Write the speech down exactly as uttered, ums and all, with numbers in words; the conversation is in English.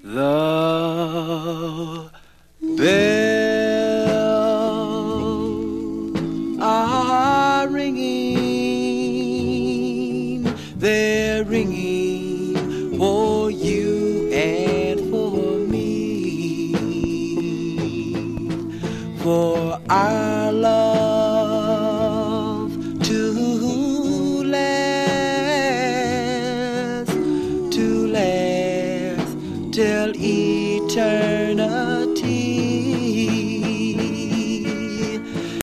The bells are ringing, they're ringing for you and for me, for our love to last, to last till eternity.